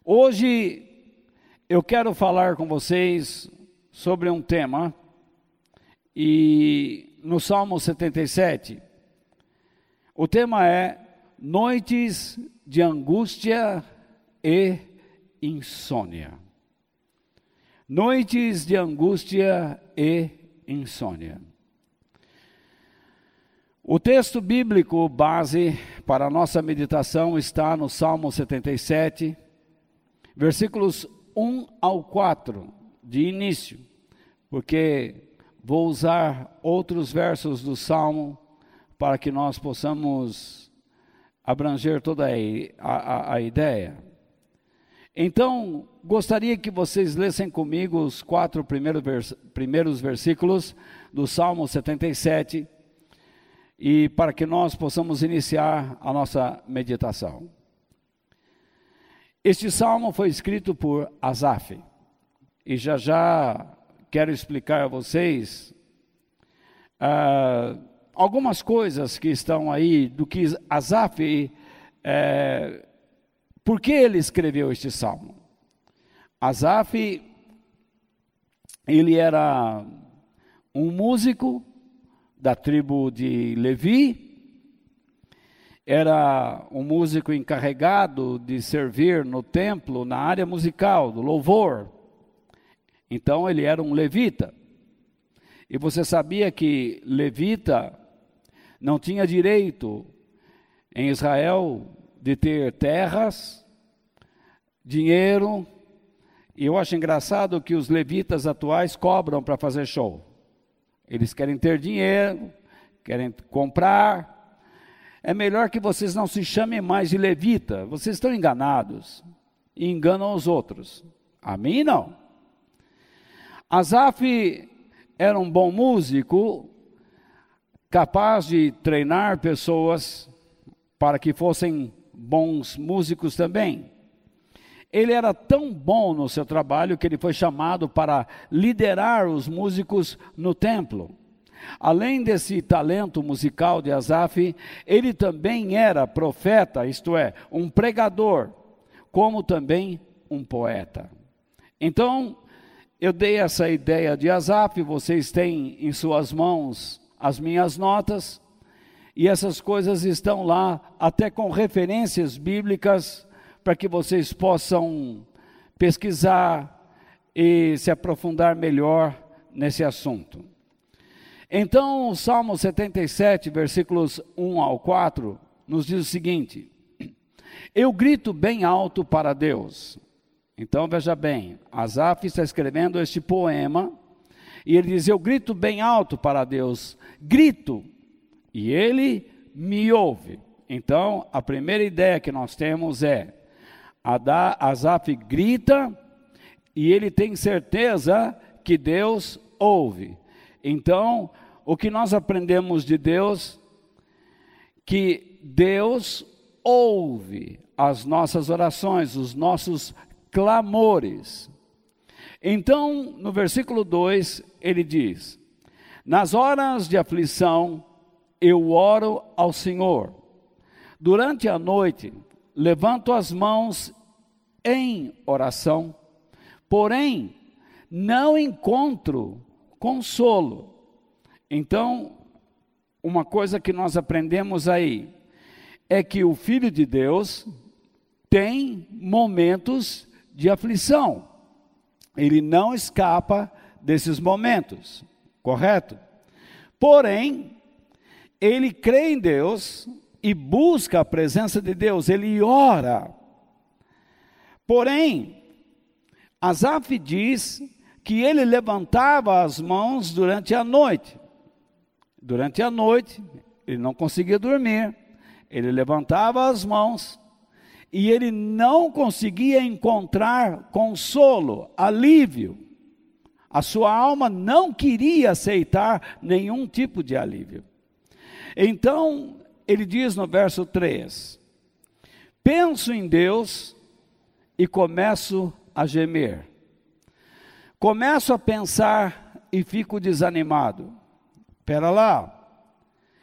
Hoje eu quero falar com vocês sobre um tema, e no Salmo 77, o tema é noites de angústia e insônia. Noites de angústia e insônia. O texto bíblico base para a nossa meditação está no Salmo 77, versículos 1 ao 4, de início, porque vou usar outros versos do Salmo para que nós possamos abranger toda a ideia. Então, gostaria que vocês lessem comigo os 4 primeiros versículos do Salmo 77, e para que nós possamos iniciar a nossa meditação. Este salmo foi escrito por Asaf, e já quero explicar a vocês algumas coisas que estão aí, do que Asaf, por que ele escreveu este salmo. Asaf, ele era um músico da tribo de Levi, era um músico encarregado de servir no templo, na área musical, do louvor. Então ele era um levita. E você sabia que levita não tinha direito em Israel de ter terras, dinheiro, e eu acho engraçado que os levitas atuais cobram para fazer show. Eles querem ter dinheiro, querem comprar. É melhor que vocês não se chamem mais de levita. Vocês estão enganados e enganam os outros. A mim não. Asaf era um bom músico, capaz de treinar pessoas para que fossem bons músicos também. Ele era tão bom no seu trabalho que ele foi chamado para liderar os músicos no templo. Além desse talento musical de Asaf, ele também era profeta, isto é, um pregador, como também um poeta. Então, eu dei essa ideia de Asaf, vocês têm em suas mãos as minhas notas, e essas coisas estão lá até com referências bíblicas, para que vocês possam pesquisar e se aprofundar melhor nesse assunto. Então, o Salmo 77, versículos 1 ao 4, nos diz o seguinte: eu grito bem alto para Deus. Então, veja bem, Asaf está escrevendo este poema, e ele diz: eu grito bem alto para Deus, grito, e ele me ouve. Então, a primeira ideia que nós temos é, Asaf grita e ele tem certeza que Deus ouve. Então, o que nós aprendemos de Deus, que Deus ouve as nossas orações, os nossos clamores. Então, no versículo 2, ele diz: nas horas de aflição, eu oro ao Senhor. Durante a noite, levanto as mãos em oração, porém não encontro consolo. Então, uma coisa que nós aprendemos aí é que o Filho de Deus tem momentos de aflição. Ele não escapa desses momentos, correto? Porém, ele crê em Deus e busca a presença de Deus, ele ora. Porém, Asaf diz que ele levantava as mãos durante a noite. Durante a noite, ele não conseguia dormir, ele levantava as mãos e ele não conseguia encontrar consolo, alívio. A sua alma não queria aceitar nenhum tipo de alívio. Então, ele diz no verso 3, penso em Deus e começo a gemer. Começo a pensar e fico desanimado. Espera lá.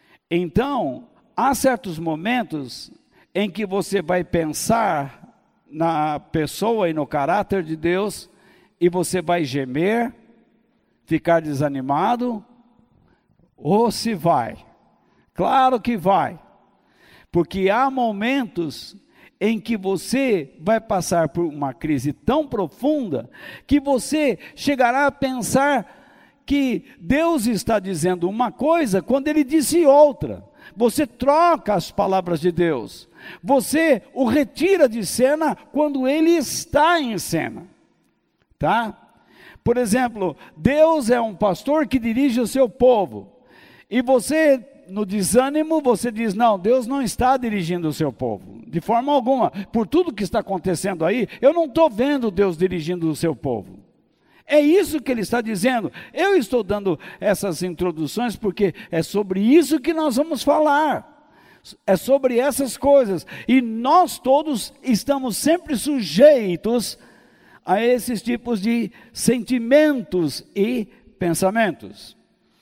Então, há certos momentos em que você vai pensar na pessoa e no caráter de Deus, e você vai gemer, ficar desanimado, ou se vai? Claro que vai, porque há momentos em que você vai passar por uma crise tão profunda, que você chegará a pensar que Deus está dizendo uma coisa, quando Ele disse outra. Você troca as palavras de Deus, você o retira de cena, quando Ele está em cena, tá? Por exemplo, Deus é um pastor que dirige o seu povo, e você, no desânimo, você diz, não, Deus não está dirigindo o seu povo, de forma alguma. Por tudo que está acontecendo aí, eu não estou vendo Deus dirigindo o seu povo. É isso que ele está dizendo. Eu estou dando essas introduções porque é sobre isso que nós vamos falar. É sobre essas coisas. E nós todos estamos sempre sujeitos a esses tipos de sentimentos e pensamentos.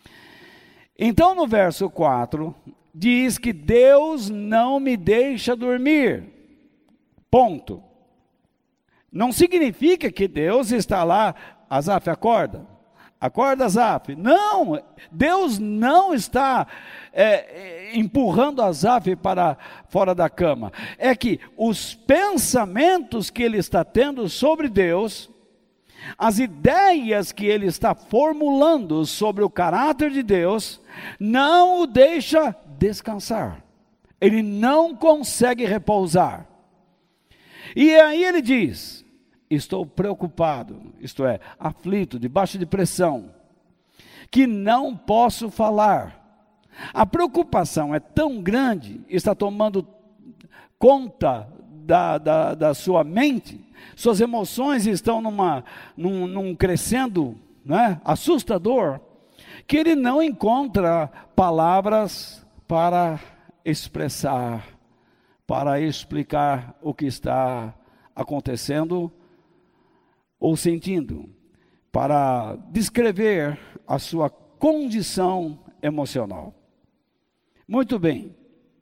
Então, no verso 4, diz que Deus não me deixa dormir. Ponto. Não significa que Deus está lá, Asaf, acorda. Acorda, Asaf. Não, Deus não está empurrando Asaf para fora da cama. É que os pensamentos que ele está tendo sobre Deus, as ideias que ele está formulando sobre o caráter de Deus, não o deixa descansar. Ele não consegue repousar. E aí ele diz, estou preocupado, isto é, aflito, debaixo de pressão, que não posso falar. A preocupação é tão grande, está tomando conta da sua mente, suas emoções estão num crescendo, né, assustador, que ele não encontra palavras para expressar, para explicar o que está acontecendo ou sentindo, para descrever a sua condição emocional. Muito bem.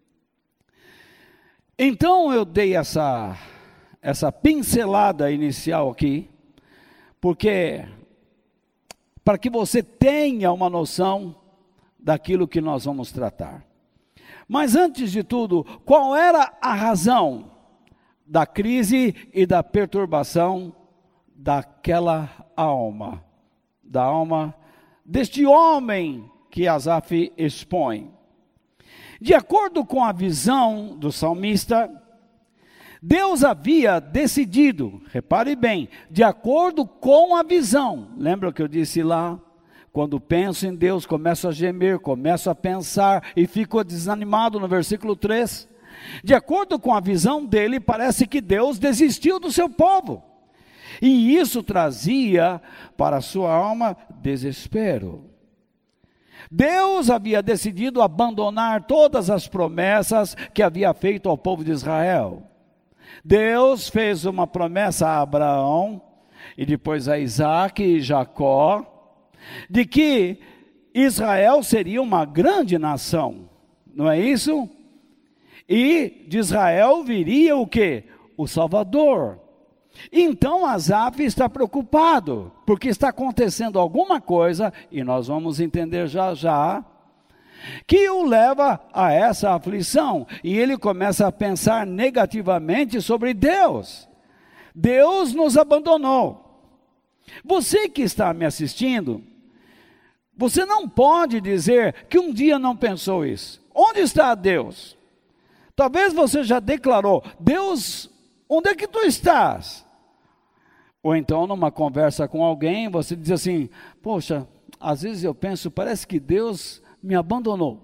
Então eu dei essa pincelada inicial aqui, porque para que você tenha uma noção daquilo que nós vamos tratar. Mas antes de tudo, qual era a razão da crise e da perturbação daquela alma, da alma deste homem que Asaf expõe? De acordo com a visão do salmista, Deus havia decidido, repare bem, de acordo com a visão. Lembra que eu disse lá? Quando penso em Deus, começo a gemer, começo a pensar e fico desanimado no versículo 3. De acordo com a visão dele, parece que Deus desistiu do seu povo. E isso trazia para a sua alma desespero. Deus havia decidido abandonar todas as promessas que havia feito ao povo de Israel. Deus fez uma promessa a Abraão, e depois a Isaac e Jacó, de que Israel seria uma grande nação, não é isso? E de Israel viria o quê? O Salvador. Então Asaf está preocupado, porque está acontecendo alguma coisa, e nós vamos entender já já, que o leva a essa aflição, e ele começa a pensar negativamente sobre Deus. Deus nos abandonou. Você que está me assistindo, você não pode dizer que um dia não pensou isso. Onde está Deus? Talvez você já declarou, Deus, onde é que tu estás? Ou então numa conversa com alguém, você diz assim, poxa, às vezes eu penso, parece que Deus me abandonou.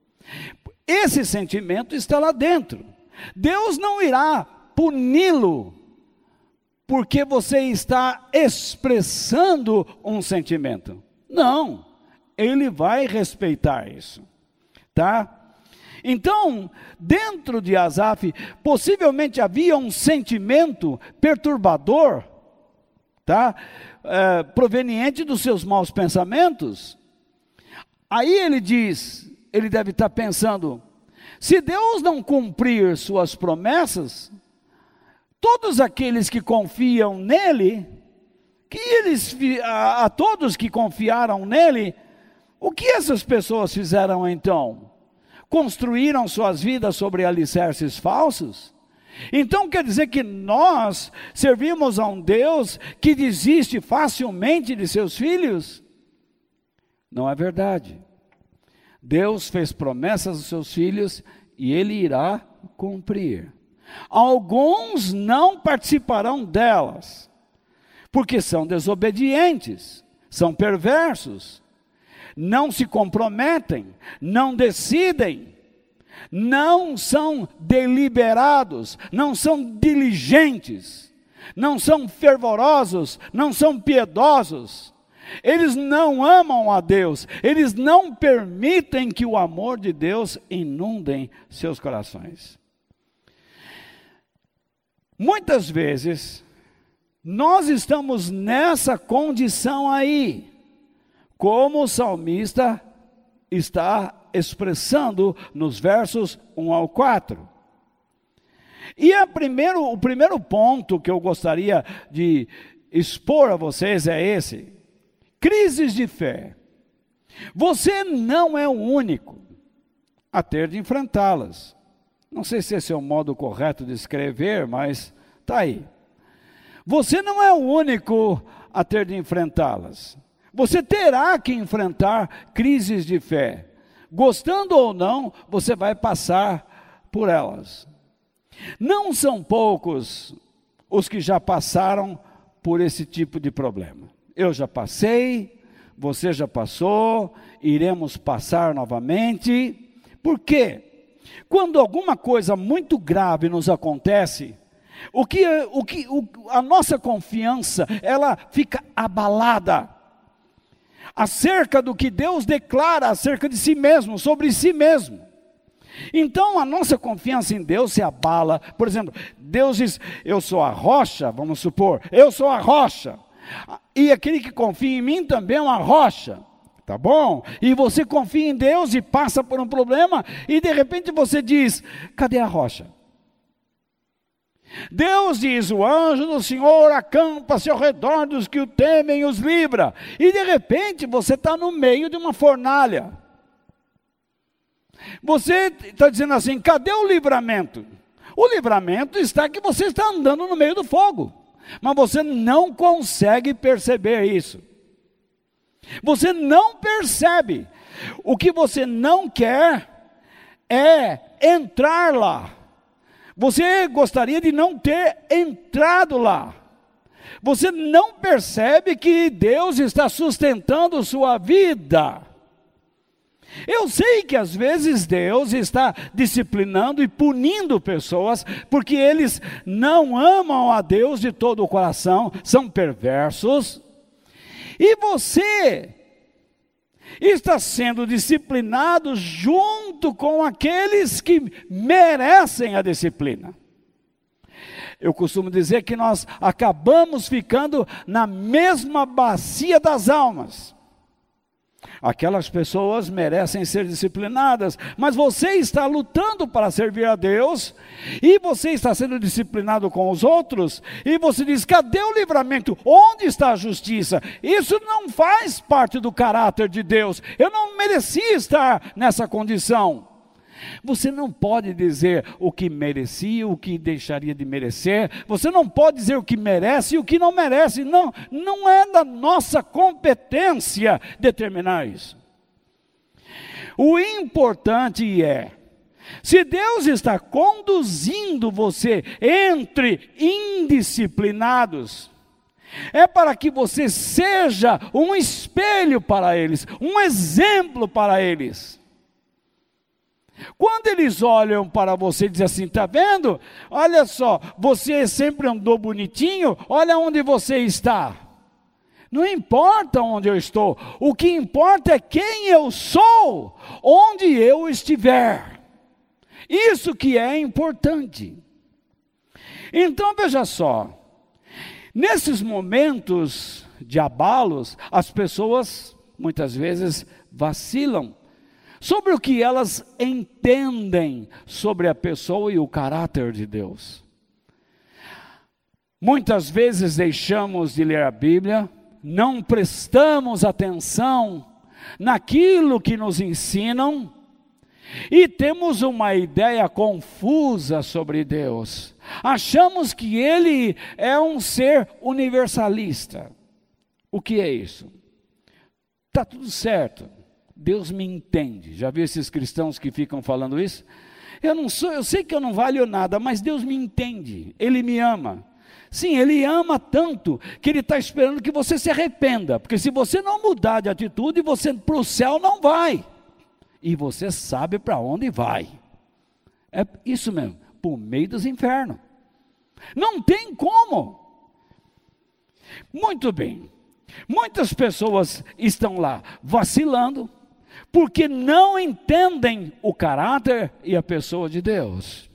Esse sentimento está lá dentro. Deus não irá puni-lo, porque você está expressando um sentimento. Não, ele vai respeitar isso, tá? Então, dentro de Asaf, possivelmente havia um sentimento perturbador, tá? Proveniente dos seus maus pensamentos. Aí ele diz, ele deve estar pensando, se Deus não cumprir suas promessas, Todos aqueles que confiam nele, a todos que confiaram nele, o que essas pessoas fizeram então? Construíram suas vidas sobre alicerces falsos? Então quer dizer que nós servimos a um Deus que desiste facilmente de seus filhos? Não é verdade. Deus fez promessas aos seus filhos e Ele irá cumprir. Alguns não participarão delas, porque são desobedientes, são perversos, não se comprometem, não decidem, não são deliberados, não são diligentes, não são fervorosos, não são piedosos. Eles não amam a Deus, eles não permitem que o amor de Deus inundem seus corações. Muitas vezes, nós estamos nessa condição aí, como o salmista está expressando nos versos 1 ao 4. E o primeiro ponto que eu gostaria de expor a vocês é esse: crises de fé. Você não é o único a ter de enfrentá-las. Não sei se esse é o modo correto de escrever, mas está aí. Você não é o único a ter de enfrentá-las. Você terá que enfrentar crises de fé. Gostando ou não, você vai passar por elas. Não são poucos os que já passaram por esse tipo de problema. Eu já passei, você já passou, iremos passar novamente. Por quê? Quando alguma coisa muito grave nos acontece, a nossa confiança, ela fica abalada acerca do que Deus declara acerca de si mesmo, sobre si mesmo. Então a nossa confiança em Deus se abala. Por exemplo, Deus diz: eu sou a rocha, vamos supor, eu sou a rocha, e aquele que confia em mim também é uma rocha. Tá bom? E você confia em Deus e passa por um problema, e de repente você diz: cadê a rocha? Deus diz: o anjo do Senhor acampa-se ao redor dos que o temem e os livra. E de repente você está no meio de uma fornalha. Você está dizendo assim: cadê o livramento? O livramento está que você está andando no meio do fogo, mas você não consegue perceber isso. Você não percebe. O que você não quer é entrar lá. Você gostaria de não ter entrado lá. Você não percebe que Deus está sustentando sua vida. Eu sei que às vezes Deus está disciplinando e punindo pessoas porque eles não amam a Deus de todo o coração, são perversos. E você está sendo disciplinado junto com aqueles que merecem a disciplina. Eu costumo dizer que nós acabamos ficando na mesma bacia das almas. Aquelas pessoas merecem ser disciplinadas, mas você está lutando para servir a Deus, e você está sendo disciplinado com os outros, e você diz: cadê o livramento? Onde está a justiça? Isso não faz parte do caráter de Deus. Eu não merecia estar nessa condição. Você não pode dizer o que merecia, o que deixaria de merecer. Você não pode dizer o que merece e o que não merece. Não, não é da nossa competência determinar isso. O importante é, se Deus está conduzindo você entre indisciplinados, é para que você seja um espelho para eles, um exemplo para eles. Quando eles olham para você e dizem assim: está vendo? Olha só, você sempre andou bonitinho, olha onde você está. Não importa onde eu estou, o que importa é quem eu sou, onde eu estiver. Isso que é importante. Então veja só, nesses momentos de abalos, as pessoas muitas vezes vacilam sobre o que elas entendem sobre a pessoa e o caráter de Deus. Muitas vezes deixamos de ler a Bíblia, não prestamos atenção naquilo que nos ensinam e temos uma ideia confusa sobre Deus. Achamos que Ele é um ser universalista. O que é isso? Está tudo certo, Deus me entende. Já viu esses cristãos que ficam falando isso? Eu sei que eu não valho nada, mas Deus me entende, Ele me ama. Sim, Ele ama tanto que Ele está esperando que você se arrependa, porque se você não mudar de atitude, você para o céu não vai, e você sabe para onde vai. É isso mesmo, por meio dos infernos. Não tem como. Muito bem, muitas pessoas estão lá vacilando, porque não entendem o caráter e a pessoa de Deus.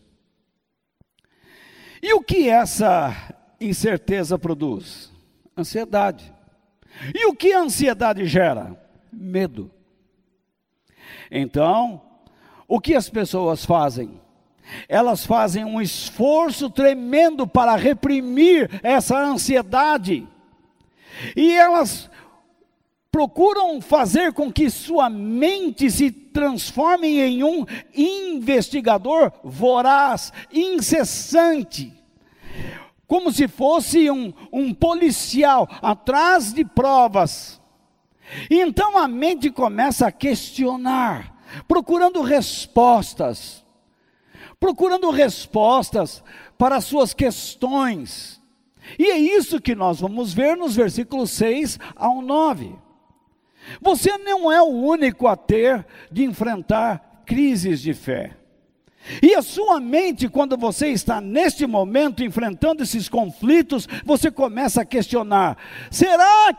E o que essa incerteza produz? Ansiedade. E o que a ansiedade gera? Medo. Então, o que as pessoas fazem? Elas fazem um esforço tremendo para reprimir essa ansiedade. E elas procuram fazer com que sua mente se transforme em um investigador voraz, incessante, como se fosse um policial atrás de provas. E então a mente começa a questionar, procurando respostas para as suas questões. E é isso que nós vamos ver nos versículos 6 ao 9. Você não é o único a ter de enfrentar crises de fé. E a sua mente, quando você está neste momento enfrentando esses conflitos, você começa a questionar: será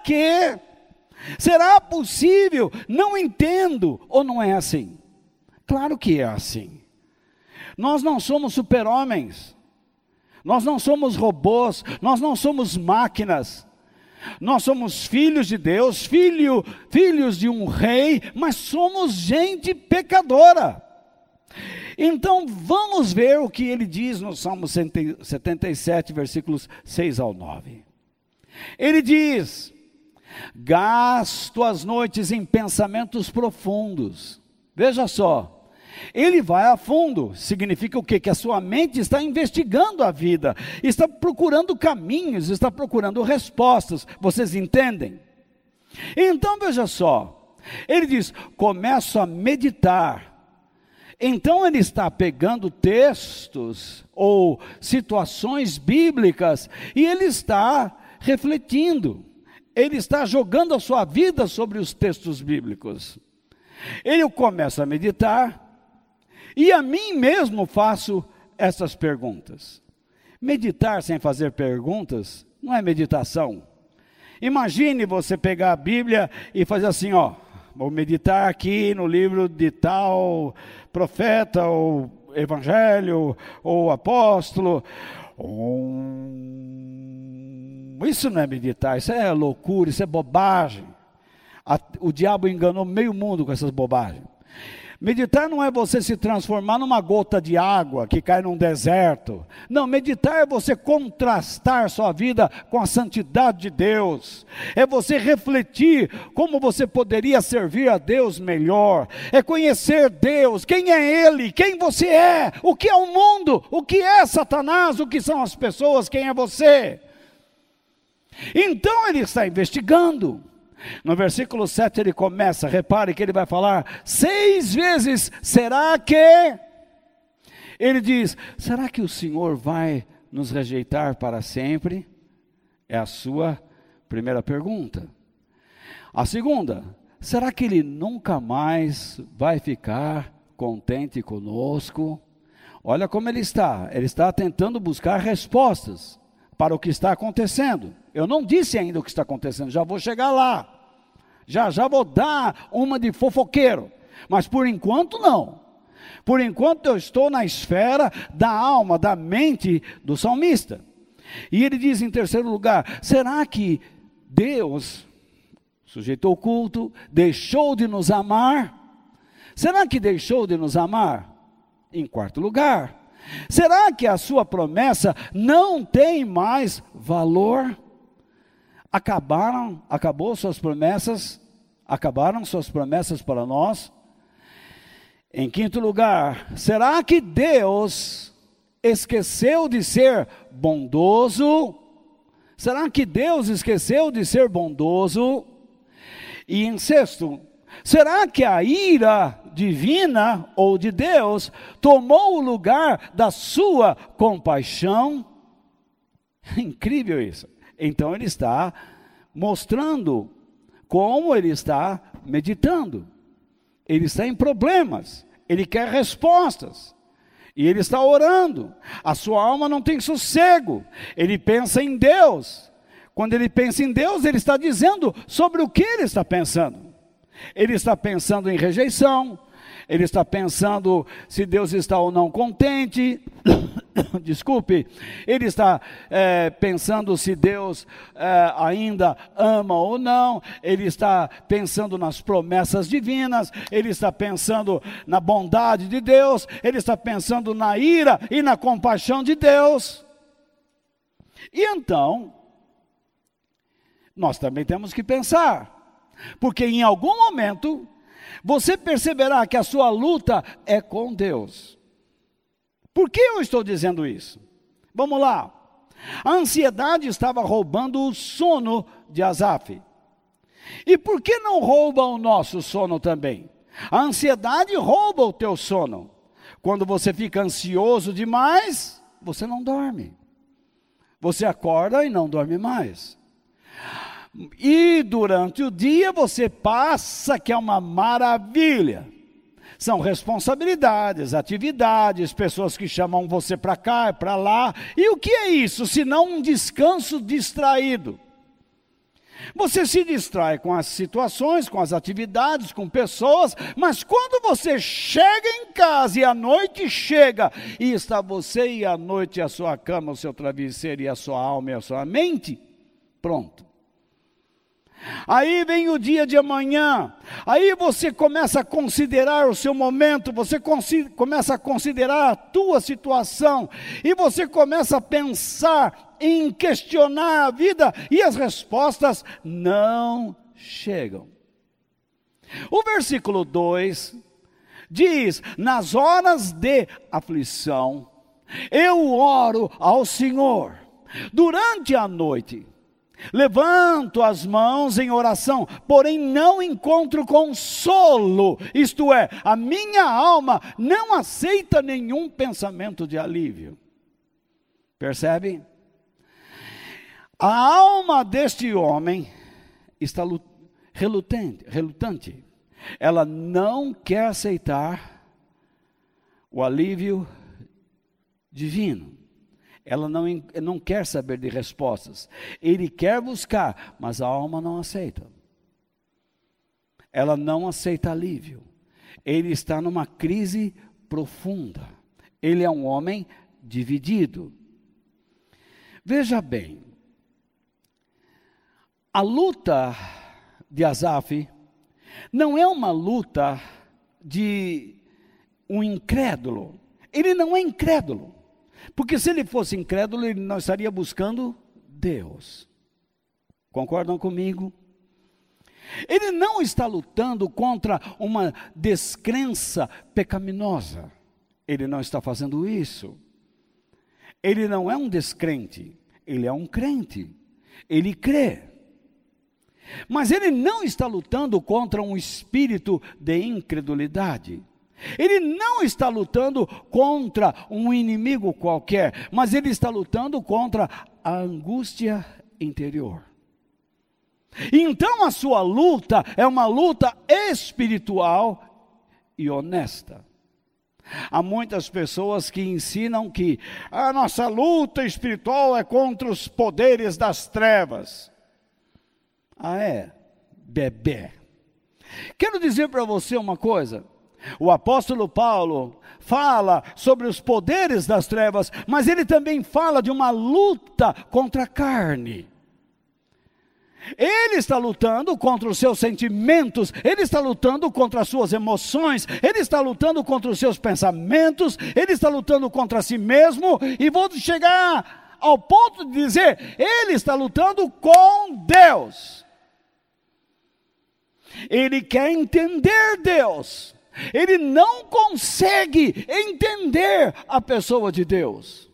possível? Não entendo. Ou não é assim? Claro que é assim. Nós não somos super-homens. Nós não somos robôs. Nós não somos máquinas. Nós somos filhos de Deus, filhos de um rei, mas somos gente pecadora. Então vamos ver o que ele diz no Salmo 77, versículos 6 ao 9. Ele diz: gasto as noites em pensamentos profundos. Veja só, ele vai a fundo. Significa o quê? Que a sua mente está investigando a vida, está procurando caminhos, está procurando respostas. Vocês entendem? Então veja só, ele diz: começo a meditar. Então ele está pegando textos ou situações bíblicas e ele está refletindo. Ele está jogando a sua vida sobre os textos bíblicos. Ele começa a meditar. E a mim mesmo faço essas perguntas. Meditar sem fazer perguntas não é meditação. Imagine você pegar a Bíblia e fazer assim, vou meditar aqui no livro de tal profeta, ou evangelho, ou apóstolo. Isso não é meditar, isso é loucura, isso é bobagem. O diabo enganou meio mundo com essas bobagens. Meditar não é você se transformar numa gota de água que cai num deserto. Não, meditar é você contrastar sua vida com a santidade de Deus. É você refletir como você poderia servir a Deus melhor. É conhecer Deus, quem é Ele, quem você é, o que é o mundo, o que é Satanás, o que são as pessoas, quem é você. Então ele está investigando. No versículo 7 ele começa, repare que ele vai falar 6 vezes, será que? Ele diz, será que o Senhor vai nos rejeitar para sempre? É a sua primeira pergunta. A segunda, será que Ele nunca mais vai ficar contente conosco? Olha como ele está tentando buscar respostas para o que está acontecendo. Eu não disse ainda o que está acontecendo, já vou chegar lá. Já vou dar uma de fofoqueiro, mas por enquanto não. Por enquanto eu estou na esfera da alma, da mente do salmista. E ele diz em terceiro lugar, será que Deus, sujeito oculto, deixou de nos amar? Será que deixou de nos amar? Em quarto lugar, Será que a sua promessa não tem mais valor? Acabaram suas promessas para nós? Em quinto lugar, será que Deus esqueceu de ser bondoso? Será que Deus esqueceu de ser bondoso? E em sexto, será que a ira divina ou de Deus tomou o lugar da sua compaixão? Incrível isso. Então ele está mostrando como ele está meditando. Ele está em problemas, ele quer respostas. E ele está orando, a sua alma não tem sossego, ele pensa em Deus. Quando ele pensa em Deus, ele está dizendo sobre o que ele está pensando. Ele está pensando em rejeição, ele está pensando se Deus está ou não contente, desculpe, ele está pensando se Deus ainda ama ou não, ele está pensando nas promessas divinas, ele está pensando na bondade de Deus, ele está pensando na ira e na compaixão de Deus. E então, nós também temos que pensar, porque em algum momento, você perceberá que a sua luta é com Deus. Por que eu estou dizendo isso? Vamos lá. A ansiedade estava roubando o sono de Asaf. E por que não rouba o nosso sono também? A ansiedade rouba o teu sono. Quando você fica ansioso demais, você não dorme. Você acorda e não dorme mais. E durante o dia você passa, que é uma maravilha. São responsabilidades, atividades, pessoas que chamam você para cá e para lá. E o que é isso, senão um descanso distraído? Você se distrai com as situações, com as atividades, com pessoas, mas quando você chega em casa e a noite chega, e está você e a noite, a sua cama, o seu travesseiro e a sua alma e a sua mente, pronto. Aí vem o dia de amanhã, aí você começa a considerar o seu momento, você começa a considerar a tua situação, e você começa a pensar em questionar a vida, e as respostas não chegam. O versículo 2 diz: nas horas de aflição, eu oro ao Senhor, durante a noite, levanto as mãos em oração, porém não encontro consolo, isto é, a minha alma não aceita nenhum pensamento de alívio. Percebe? A alma deste homem está relutante. Ela não quer aceitar o alívio divino. Ela não quer saber de respostas. Ele quer buscar, mas a alma não aceita. Ela não aceita alívio. Ele está numa crise profunda. Ele é um homem dividido. Veja bem, a luta de Asaf não é uma luta de um incrédulo. Ele não é incrédulo. Porque se ele fosse incrédulo, ele não estaria buscando Deus. Concordam comigo? Ele não está lutando contra uma descrença pecaminosa. Ele não está fazendo isso. Ele não é um descrente, ele é um crente. Ele crê. Mas ele não está lutando contra um espírito de incredulidade. Ele não está lutando contra um inimigo qualquer, mas ele está lutando contra a angústia interior. Então a sua luta é uma luta espiritual e honesta. Há muitas pessoas que ensinam que a nossa luta espiritual é contra os poderes das trevas. Ah, é? Bebê. Quero dizer para você uma coisa. O apóstolo Paulo fala sobre os poderes das trevas, mas ele também fala de uma luta contra a carne. Ele está lutando contra os seus sentimentos, ele está lutando contra as suas emoções, ele está lutando contra os seus pensamentos, ele está lutando contra si mesmo, e vou chegar ao ponto de dizer, ele está lutando com Deus. Ele quer entender Deus, ele não consegue entender a pessoa de Deus.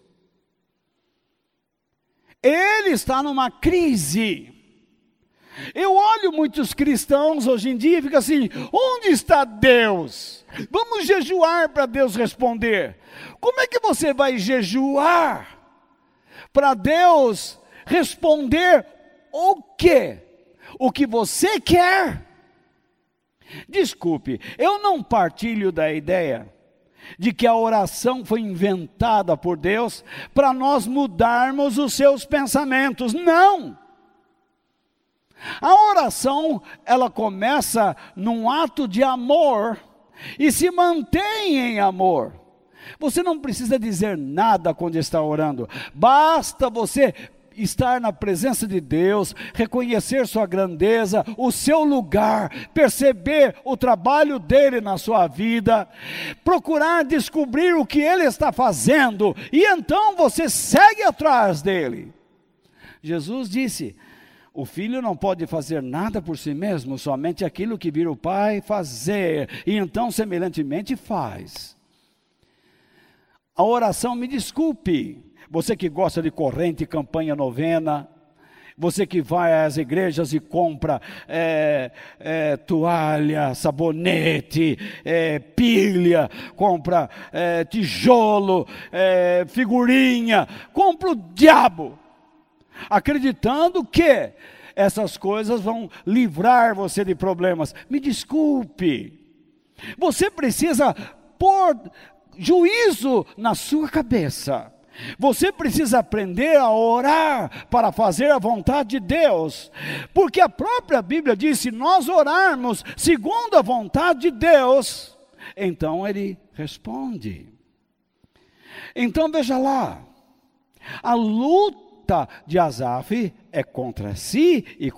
Ele está numa crise. Eu olho muitos cristãos hoje em dia e fico assim, onde está Deus? Vamos jejuar para Deus responder. Como é que você vai jejuar para Deus responder o quê? O que você quer? Desculpe, eu não partilho da ideia de que a oração foi inventada por Deus para nós mudarmos os seus pensamentos. Não! A oração, ela começa num ato de amor e se mantém em amor. Você não precisa dizer nada quando está orando, basta você estar na presença de Deus, reconhecer sua grandeza, o seu lugar, perceber o trabalho dele na sua vida, procurar descobrir o que ele está fazendo, e então você segue atrás dele. Jesus disse, o filho não pode fazer nada por si mesmo, somente aquilo que vir o pai fazer, e então semelhantemente faz. A oração, me desculpe, você que gosta de corrente, campanha, novena, você que vai às igrejas e compra toalha, sabonete, pilha, compra tijolo, figurinha, compra o diabo, acreditando que essas coisas vão livrar você de problemas. Me desculpe, você precisa pôr juízo na sua cabeça. Você precisa aprender a orar para fazer a vontade de Deus, porque a própria Bíblia diz, se nós orarmos segundo a vontade de Deus, então Ele responde. Então veja lá, a luta de Asaf é contra si e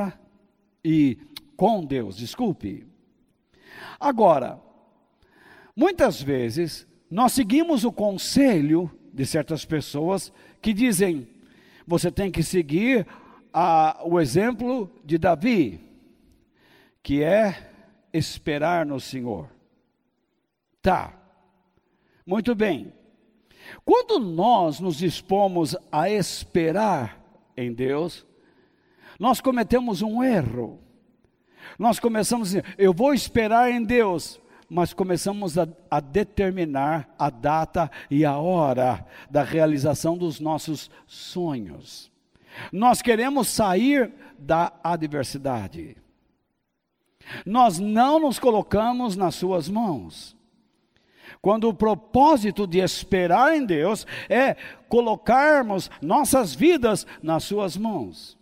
com Deus, desculpe. Agora, muitas vezes nós seguimos o conselho de certas pessoas que dizem, você tem que seguir o exemplo de Davi, que é esperar no Senhor. Tá, muito bem. Quando nós nos dispomos a esperar em Deus, nós cometemos um erro. Nós começamos a dizer, eu vou esperar em Deus, mas começamos a determinar a data e a hora da realização dos nossos sonhos. Nós queremos sair da adversidade. Nós não nos colocamos nas suas mãos. Quando o propósito de esperar em Deus é colocarmos nossas vidas nas suas mãos.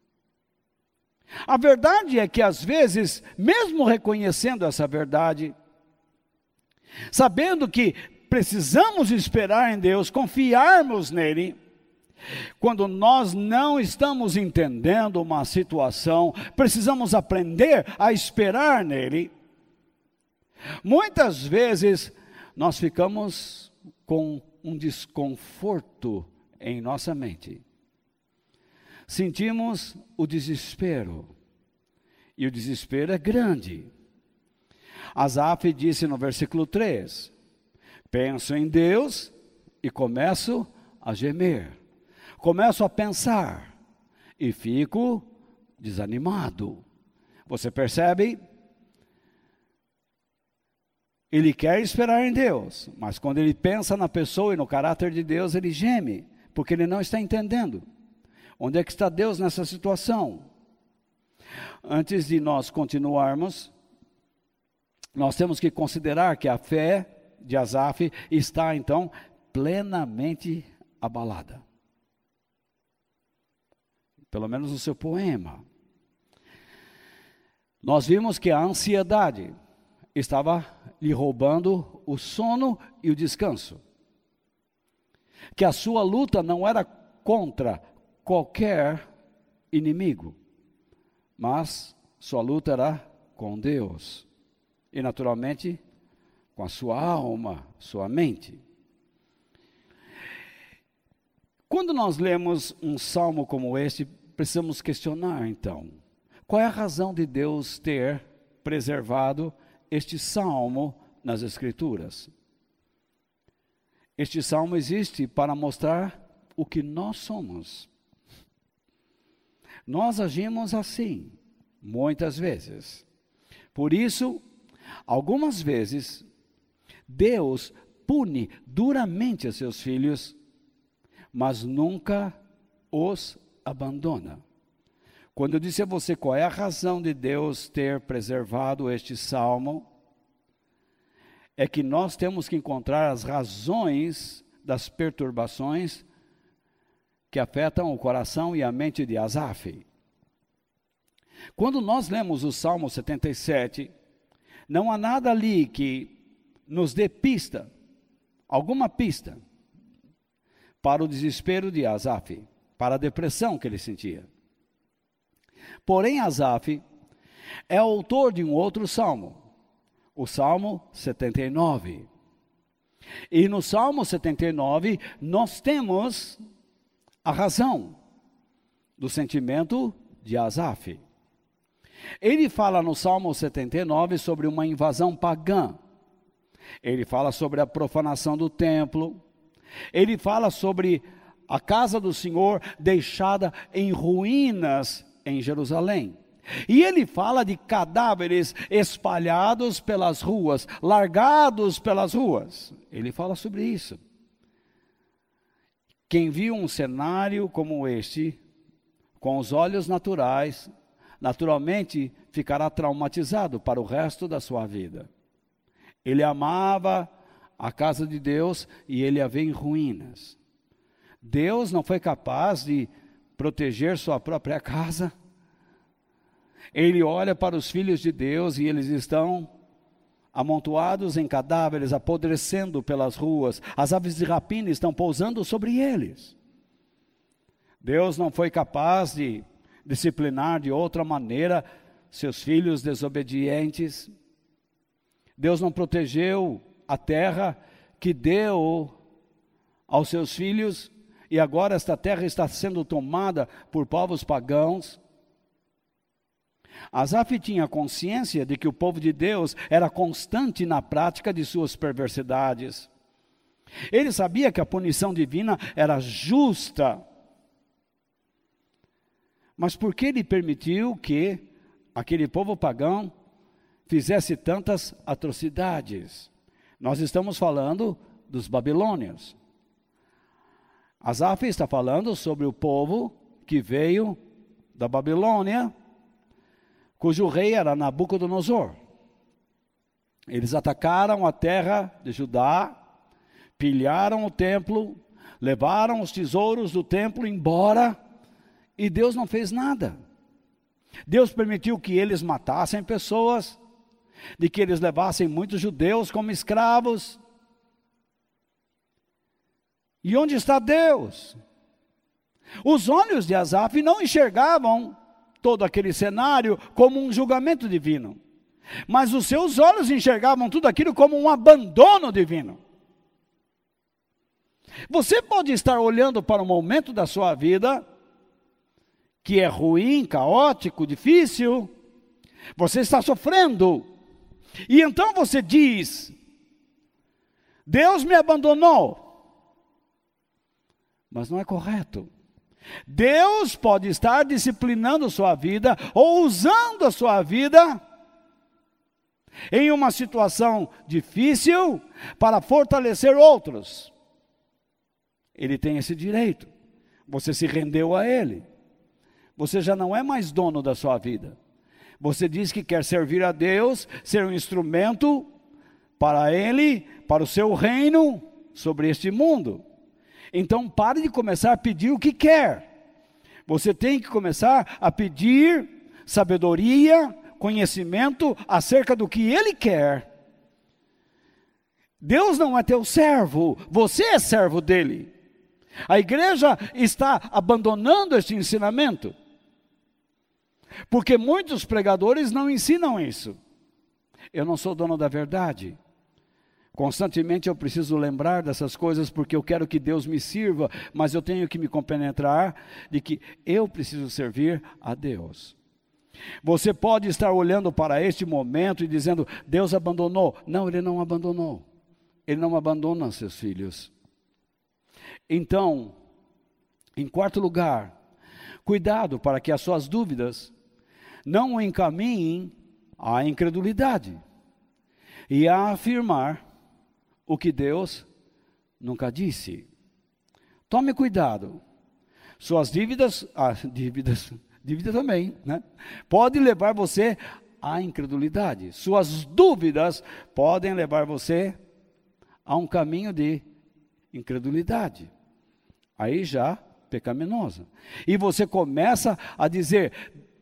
A verdade é que às vezes, mesmo reconhecendo essa verdade, sabendo que precisamos esperar em Deus, confiarmos nele, quando nós não estamos entendendo uma situação, precisamos aprender a esperar nele. Muitas vezes nós ficamos com um desconforto em nossa mente. Sentimos o desespero, e o desespero é grande. Asaf disse no versículo 3, penso em Deus e começo a gemer, começo a pensar e fico desanimado. Você percebe? Ele quer esperar em Deus, mas quando ele pensa na pessoa e no caráter de Deus, ele geme, porque ele não está entendendo. Onde é que está Deus nessa situação? Antes de nós continuarmos, nós temos que considerar que a fé de Asaf está então plenamente abalada. Pelo menos no seu poema. Nós vimos que a ansiedade estava lhe roubando o sono e o descanso. Que a sua luta não era contra qualquer inimigo, mas sua luta era com Deus e, naturalmente, com a sua alma, sua mente. Quando nós lemos um salmo como este, precisamos questionar, então, qual é a razão de Deus ter preservado este salmo nas Escrituras? Este salmo existe para mostrar o que nós somos. Nós agimos assim, muitas vezes. Por isso, algumas vezes, Deus pune duramente a seus filhos, mas nunca os abandona. Quando eu disse a você qual é a razão de Deus ter preservado este salmo, é que nós temos que encontrar as razões das perturbações que afetam o coração e a mente de Asaf. Quando nós lemos o Salmo 77, não há nada ali que nos dê pista, alguma pista, para o desespero de Asaf, para a depressão que ele sentia. Porém, Asaf é autor de um outro salmo, o Salmo 79. E no Salmo 79, nós temos a razão do sentimento de Asaf. Ele fala no Salmo 79 sobre uma invasão pagã. Ele fala sobre a profanação do templo. Ele fala sobre a casa do Senhor deixada em ruínas em Jerusalém. E ele fala de cadáveres espalhados pelas ruas, largados pelas ruas. Ele fala sobre isso. Quem viu um cenário como este, com os olhos naturais, naturalmente ficará traumatizado para o resto da sua vida. Ele amava a casa de Deus e ele a vê em ruínas. Deus não foi capaz de proteger sua própria casa. Ele olha para os filhos de Deus e eles estão amontoados em cadáveres, apodrecendo pelas ruas. As aves de rapina estão pousando sobre eles. Deus não foi capaz de disciplinar de outra maneira seus filhos desobedientes. Deus não protegeu a terra que deu aos seus filhos, e agora esta terra está sendo tomada por povos pagãos. Asaf tinha consciência de que o povo de Deus era constante na prática de suas perversidades. Ele sabia que a punição divina era justa. Mas por que ele permitiu que aquele povo pagão fizesse tantas atrocidades? Nós estamos falando dos babilônios. Asaf está falando sobre o povo que veio da Babilônia, cujo rei era Nabucodonosor. Eles atacaram a terra de Judá, pilharam o templo, levaram os tesouros do templo embora, e Deus não fez nada. Deus permitiu que eles matassem pessoas, de que eles levassem muitos judeus como escravos. E onde está Deus? Os olhos de Asaf não enxergavam todo aquele cenário como um julgamento divino, mas os seus olhos enxergavam tudo aquilo como um abandono divino. Você pode estar olhando para um momento da sua vida que é ruim, caótico, difícil, você está sofrendo, e então você diz: Deus me abandonou. Mas não é correto. Deus pode estar disciplinando sua vida ou usando a sua vida em uma situação difícil para fortalecer outros. Ele tem esse direito. Você se rendeu a Ele. Você já não é mais dono da sua vida. Você diz que quer servir a Deus, ser um instrumento para Ele, para o seu reino sobre este mundo. Então pare de começar a pedir o que quer. Você tem que começar a pedir sabedoria, conhecimento acerca do que Ele quer. Deus não é teu servo, você é servo dEle. A igreja está abandonando este ensinamento. Porque muitos pregadores não ensinam isso. Eu não sou dono da verdade. Constantemente eu preciso lembrar dessas coisas porque eu quero que Deus me sirva, mas eu tenho que me compenetrar de que eu preciso servir a Deus. Você pode estar olhando para este momento e dizendo, Deus abandonou. Não, Ele não abandonou. Ele não abandona seus filhos. Então, em quarto lugar, cuidado para que as suas dúvidas não o encaminhem à incredulidade e a afirmar o que Deus nunca disse. Tome cuidado. Suas dívidas também, né? Pode levar você à incredulidade. Suas dúvidas podem levar você a um caminho de incredulidade. Aí já pecaminosa. E você começa a dizer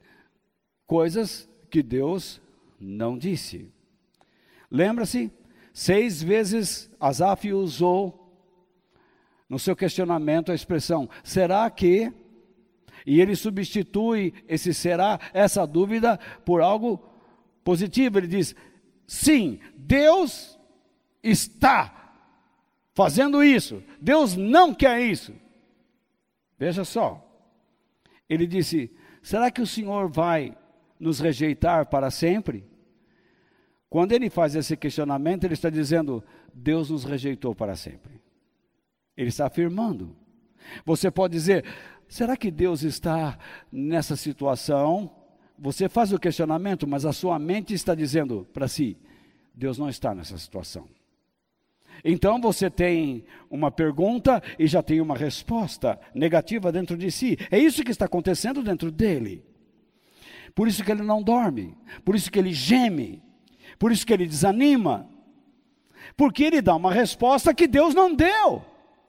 coisas que Deus não disse. Lembra-se? 6 vezes Asaf usou no seu questionamento a expressão, será que? E ele substitui esse será, essa dúvida, por algo positivo. Ele diz, sim, Deus está fazendo isso. Deus não quer isso. Veja só. Ele disse, será que o Senhor vai nos rejeitar para sempre? Quando ele faz esse questionamento, ele está dizendo, Deus nos rejeitou para sempre. Ele está afirmando. Você pode dizer, será que Deus está nessa situação? Você faz o questionamento, mas a sua mente está dizendo para si, Deus não está nessa situação. Então você tem uma pergunta e já tem uma resposta negativa dentro de si. É isso que está acontecendo dentro dele. Por isso que ele não dorme, por isso que ele geme, por isso que ele desanima, porque ele dá uma resposta que Deus não deu.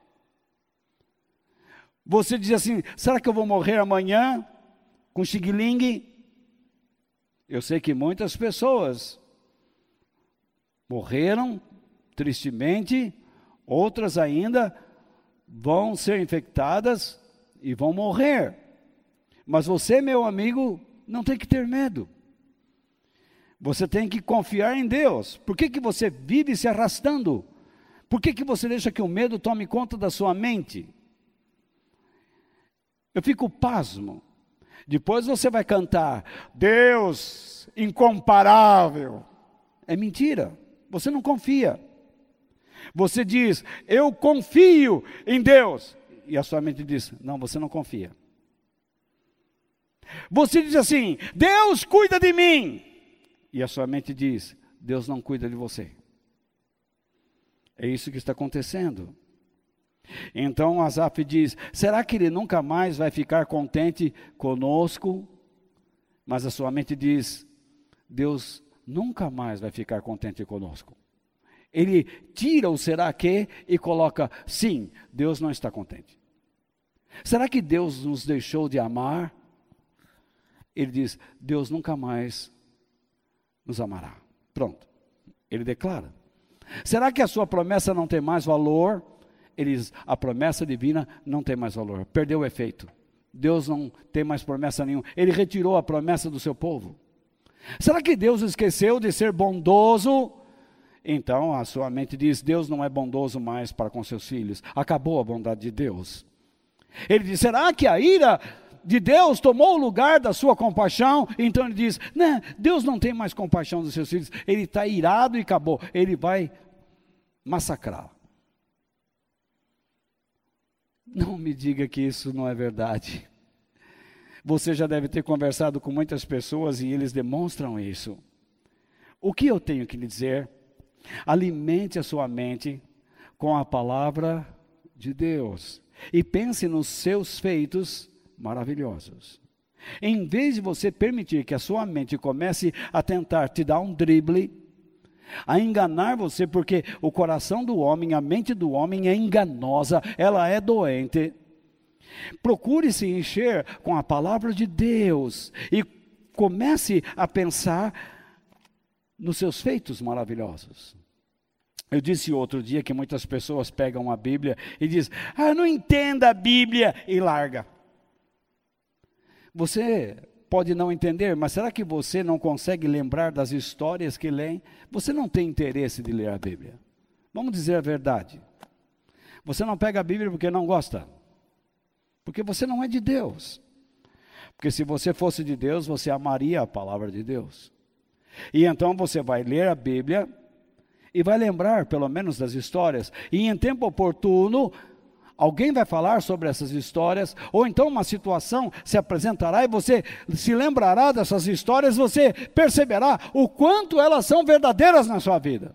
Você diz assim, será que eu vou morrer amanhã com xing-ling? Eu sei que muitas pessoas morreram tristemente, outras ainda vão ser infectadas e vão morrer. Mas você, meu amigo, não tem que ter medo. Você tem que confiar em Deus. Por que você vive se arrastando? Por que você deixa que o medo tome conta da sua mente? Eu fico pasmo. Depois você vai cantar, Deus incomparável. É mentira, você não confia. Você diz, eu confio em Deus. E a sua mente diz, não, você não confia. Você diz assim, Deus cuida de mim. E a sua mente diz, Deus não cuida de você. É isso que está acontecendo. Então Asaf diz, será que ele nunca mais vai ficar contente conosco? Mas a sua mente diz, Deus nunca mais vai ficar contente conosco. Ele tira o será que e coloca, sim, Deus não está contente. Será que Deus nos deixou de amar? Ele diz, Deus nunca mais nos amará. Pronto, ele declara. Será que a sua promessa não tem mais valor? Ele diz, a promessa divina não tem mais valor, perdeu o efeito. Deus não tem mais promessa nenhuma, ele retirou a promessa do seu povo. Será que Deus esqueceu de ser bondoso? Então a sua mente diz, Deus não é bondoso mais para com seus filhos, acabou a bondade de Deus. Ele diz, será que a ira de Deus tomou o lugar da sua compaixão? Então ele diz, não, Deus não tem mais compaixão dos seus filhos, ele está irado e acabou, ele vai massacrar. Não me diga que isso não é verdade. Você já deve ter conversado com muitas pessoas e eles demonstram isso. O que eu tenho que lhe dizer? Alimente a sua mente com a palavra de Deus e pense nos seus feitos maravilhosos. Em vez de você permitir que a sua mente comece a tentar te dar um drible, a enganar você, porque o coração do homem, a mente do homem é enganosa, ela é doente. Procure se encher com a palavra de Deus e comece a pensar nos seus feitos maravilhosos. Eu disse outro dia que muitas pessoas pegam a Bíblia e dizem, não entenda a Bíblia, e larga. Você pode não entender, mas será que você não consegue lembrar das histórias que lê? Você não tem interesse de ler a Bíblia. Vamos dizer a verdade. Você não pega a Bíblia porque não gosta. Porque você não é de Deus. Porque se você fosse de Deus, você amaria a palavra de Deus. E então você vai ler a Bíblia e vai lembrar pelo menos das histórias. E em tempo oportuno, alguém vai falar sobre essas histórias, ou então uma situação se apresentará e você se lembrará dessas histórias, você perceberá o quanto elas são verdadeiras na sua vida.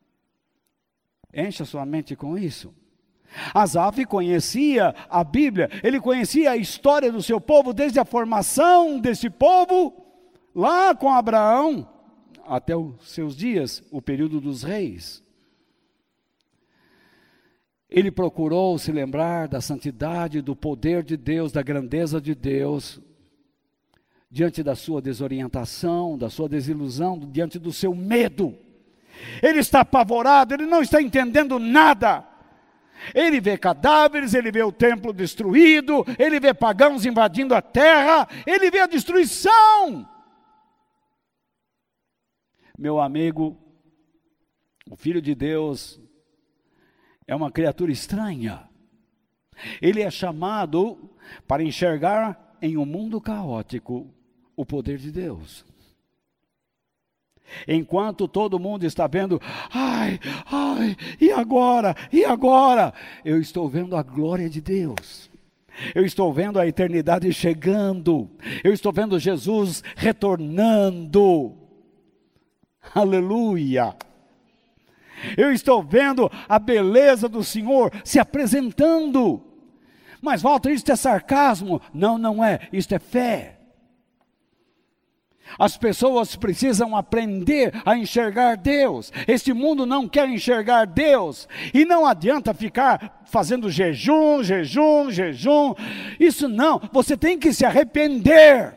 Encha sua mente com isso. Asaf conhecia a Bíblia, ele conhecia a história do seu povo, desde a formação desse povo, lá com Abraão, até os seus dias, o período dos reis. Ele procurou se lembrar da santidade, do poder de Deus, da grandeza de Deus, diante da sua desorientação, da sua desilusão, diante do seu medo. Ele está apavorado, ele não está entendendo nada. Ele vê cadáveres, ele vê o templo destruído, ele vê pagãos invadindo a terra, ele vê a destruição. Meu amigo, o Filho de Deus é uma criatura estranha. Ele é chamado para enxergar em um mundo caótico o poder de Deus. Enquanto todo mundo está vendo, e agora? E agora? Eu estou vendo a glória de Deus. Eu estou vendo a eternidade chegando. Eu estou vendo Jesus retornando. Aleluia! Eu estou vendo a beleza do Senhor se apresentando. Mas, Walter, isso é sarcasmo? Não, não é. Isso é fé. As pessoas precisam aprender a enxergar Deus. Este mundo não quer enxergar Deus. E não adianta ficar fazendo jejum. Isso não. Você tem que se arrepender.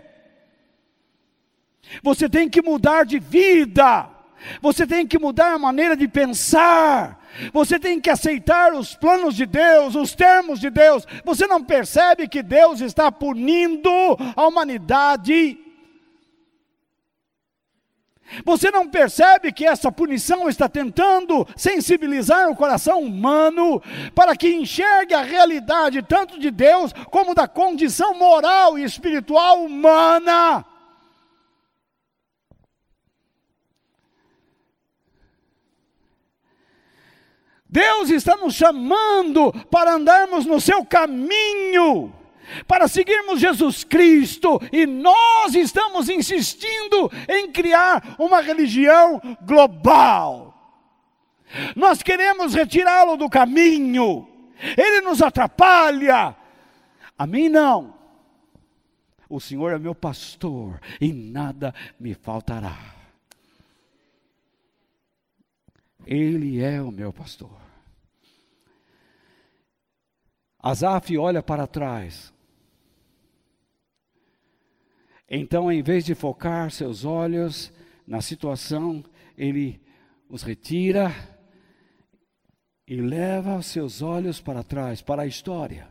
Você tem que mudar de vida. Você tem que mudar a maneira de pensar. Você tem que aceitar os planos de Deus, os termos de Deus. Você não percebe que Deus está punindo a humanidade? Você não percebe que essa punição está tentando sensibilizar o coração humano para que enxergue a realidade tanto de Deus como da condição moral e espiritual humana? Deus está nos chamando para andarmos no seu caminho, para seguirmos Jesus Cristo, e nós estamos insistindo em criar uma religião global. Nós queremos retirá-lo do caminho, ele nos atrapalha. A mim não. O Senhor é meu pastor e nada me faltará. Ele é o meu pastor. Asaf olha para trás. Então, em vez de focar seus olhos na situação, ele os retira e leva os seus olhos para trás, para a história.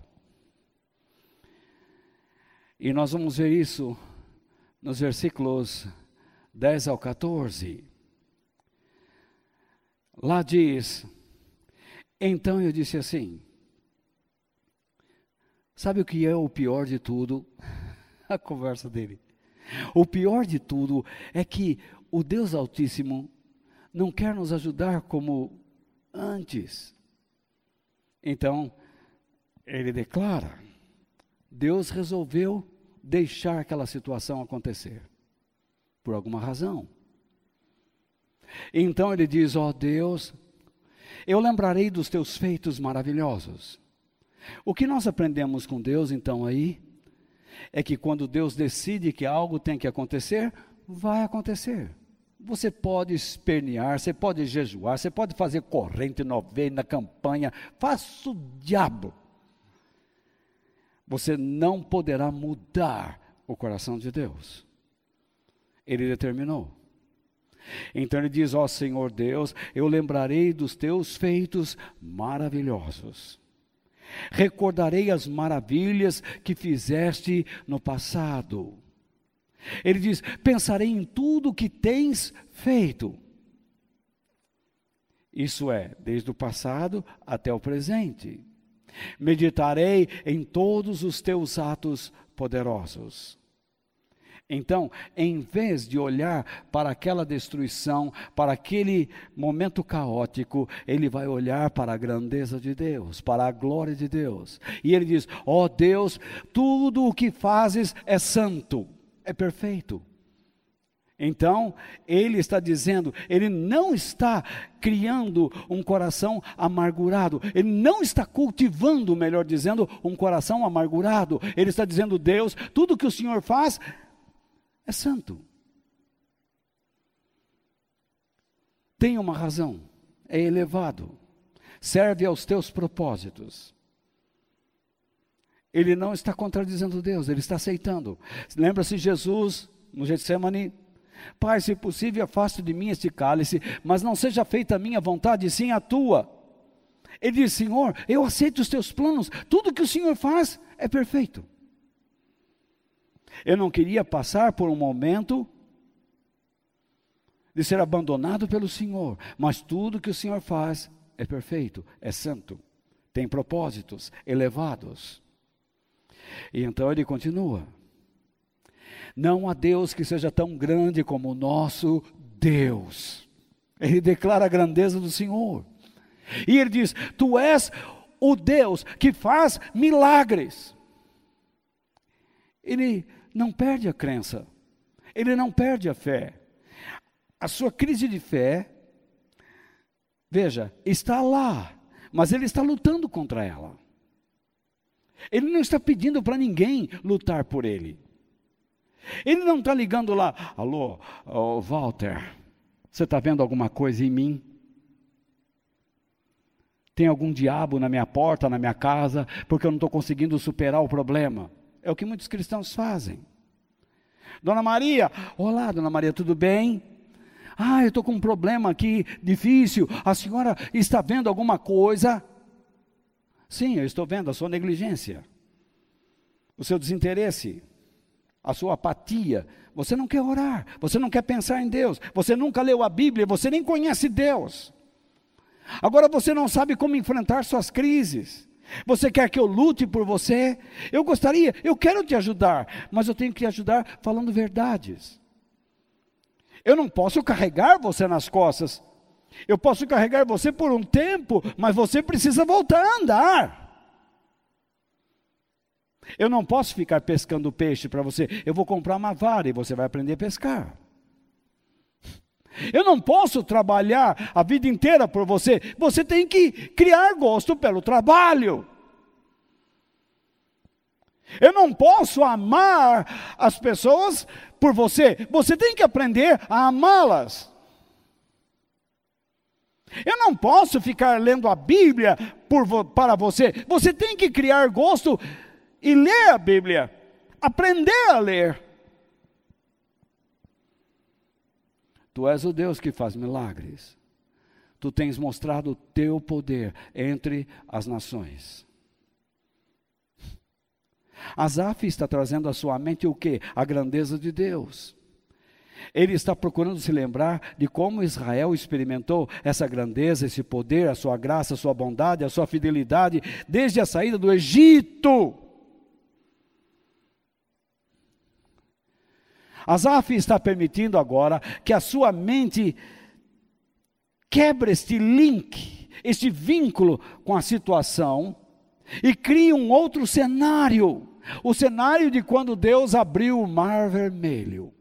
E nós vamos ver isso nos versículos 10 ao 14. Lá diz: então eu disse assim, sabe o que é o pior de tudo? A conversa dele. O pior de tudo é que o Deus Altíssimo não quer nos ajudar como antes. Então, ele declara, Deus resolveu deixar aquela situação acontecer, por alguma razão. Então ele diz, ó Deus, eu lembrarei dos teus feitos maravilhosos. O que nós aprendemos com Deus então aí, é que quando Deus decide que algo tem que acontecer, vai acontecer. Você pode espernear, você pode jejuar, você pode fazer corrente, novena, campanha, faça o diabo. Você não poderá mudar o coração de Deus. Ele determinou. Então ele diz, ó Senhor Deus, eu lembrarei dos teus feitos maravilhosos. Recordarei as maravilhas que fizeste no passado. Ele diz: pensarei em tudo que tens feito. Isso é, desde o passado até o presente. Meditarei em todos os teus atos poderosos. Então, em vez de olhar para aquela destruição, para aquele momento caótico, ele vai olhar para a grandeza de Deus, para a glória de Deus. E ele diz: ó Deus, tudo o que fazes é santo, é perfeito. Então, ele está dizendo, ele não está criando um coração amargurado, ele não está cultivando, melhor dizendo, um coração amargurado. Ele está dizendo: Deus, tudo que o Senhor faz é santo. Tem uma razão, é elevado, serve aos teus propósitos. Ele não está contradizendo Deus, ele está aceitando. Lembra-se Jesus no Getsemane: Pai, se possível, afaste de mim este cálice, mas não seja feita a minha vontade, sim a tua. Ele diz: Senhor, eu aceito os teus planos, tudo que o Senhor faz é perfeito. Eu não queria passar por um momento de ser abandonado pelo Senhor, mas tudo que o Senhor faz é perfeito, é santo, tem propósitos elevados. E então ele continua: não há Deus que seja tão grande como o nosso Deus. Ele declara a grandeza do Senhor. E ele diz: tu és o Deus que faz milagres. Ele não perde a crença, ele não perde a fé. A sua crise de fé, veja, está lá, mas ele está lutando contra ela. Ele não está pedindo para ninguém lutar por ele. Ele não está ligando lá: alô, Walter, você está vendo alguma coisa em mim? Tem algum diabo na minha porta, na minha casa, porque eu não estou conseguindo superar o problema? É o que muitos cristãos fazem. Dona Maria: olá, Dona Maria, tudo bem? Eu estou com um problema aqui, difícil. A senhora está vendo alguma coisa? Sim, eu estou vendo a sua negligência, o seu desinteresse, a sua apatia. Você não quer orar, você não quer pensar em Deus, você nunca leu a Bíblia, você nem conhece Deus. Agora você não sabe como enfrentar suas crises. Você quer que eu lute por você? Eu quero te ajudar, mas eu tenho que te ajudar falando verdades. Eu não posso carregar você nas costas. Eu posso carregar você por um tempo, mas você precisa voltar a andar. Eu não posso ficar pescando peixe para você. Eu vou comprar uma vara e você vai aprender a pescar. Eu não posso trabalhar a vida inteira por você. Você tem que criar gosto pelo trabalho. Eu não posso amar as pessoas por você. Você tem que aprender a amá-las. Eu não posso ficar lendo a Bíblia para você. Você tem que criar gosto e ler a Bíblia. Aprender a ler. Tu és o Deus que faz milagres. Tu tens mostrado o teu poder entre as nações. Asaf está trazendo à sua mente o quê? A grandeza de Deus. Ele está procurando se lembrar de como Israel experimentou essa grandeza, esse poder, a sua graça, a sua bondade, a sua fidelidade, desde a saída do Egito. Asaf está permitindo agora que a sua mente quebre este link, este vínculo com a situação e crie um outro cenário. O cenário de quando Deus abriu o Mar Vermelho.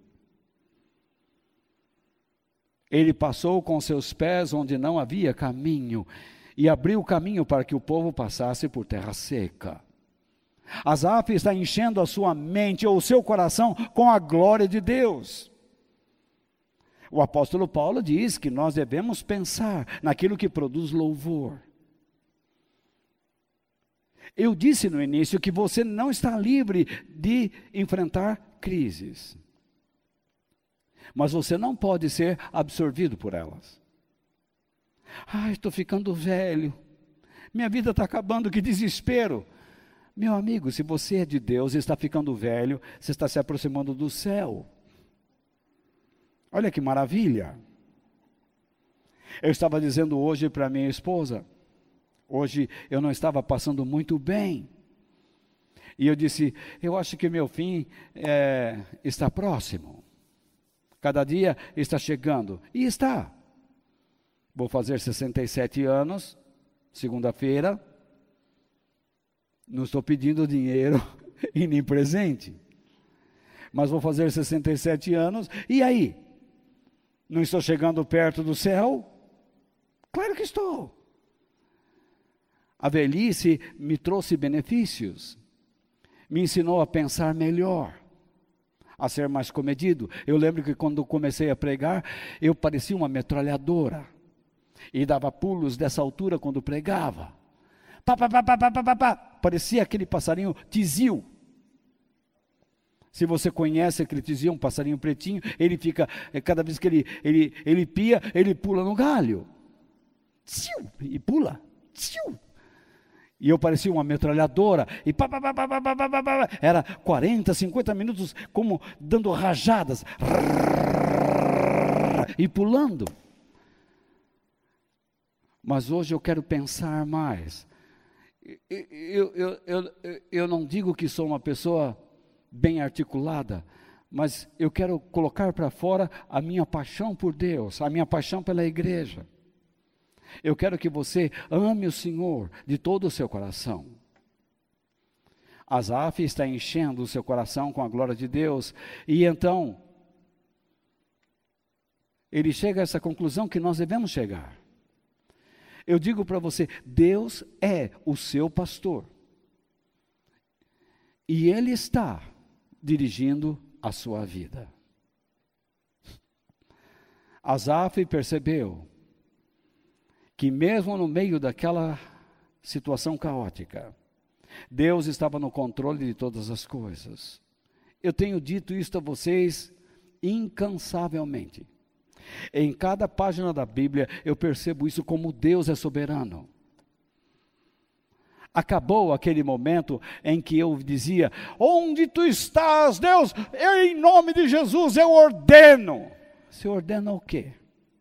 Ele passou com seus pés onde não havia caminho e abriu o caminho para que o povo passasse por terra seca. Asaf está enchendo a sua mente ou o seu coração com a glória de Deus. O apóstolo Paulo diz que nós devemos pensar naquilo que produz louvor. Eu disse no início que você não está livre de enfrentar crises. Mas você não pode ser absorvido por elas. Estou ficando velho. Minha vida está acabando, que desespero. Meu amigo, se você é de Deus e está ficando velho, você está se aproximando do céu. Olha que maravilha. Eu estava dizendo hoje para minha esposa, hoje eu não estava passando muito bem. E eu disse, eu acho que meu fim está próximo. Cada dia está chegando. E está. Vou fazer 67 anos, segunda-feira. Não estou pedindo dinheiro e nem presente. Mas vou fazer 67 anos. E aí? Não estou chegando perto do céu? Claro que estou. A velhice me trouxe benefícios. Me ensinou a pensar melhor, a ser mais comedido. Eu lembro que quando comecei a pregar, eu parecia uma metralhadora. E dava pulos dessa altura quando pregava. Pá, pá, pá, pá, pá, pá, pá. Parecia aquele passarinho tizil. Se você conhece aquele tizil, um passarinho pretinho, ele fica, cada vez que ele pia, ele pula no galho. Tziu, e pula. Tziu. E eu parecia uma metralhadora, e pá, pá, pá, pá, pá, pá, pá, pá, era 40, 50 minutos como dando rajadas, e pulando. Mas hoje eu quero pensar mais. Eu não digo que sou uma pessoa bem articulada, mas eu quero colocar para fora a minha paixão por Deus, a minha paixão pela igreja. Eu quero que você ame o Senhor de todo o seu coração. Asaf está enchendo o seu coração com a glória de Deus. E então, ele chega a essa conclusão que nós devemos chegar. Eu digo para você, Deus é o seu pastor. E Ele está dirigindo a sua vida. Asaf percebeu que mesmo no meio daquela situação caótica, Deus estava no controle de todas as coisas. Eu tenho dito isso a vocês incansavelmente. Em cada página da Bíblia, eu percebo isso como Deus é soberano. Acabou aquele momento em que eu dizia, onde tu estás, Deus? Eu, em nome de Jesus, eu ordeno. Você ordena o quê?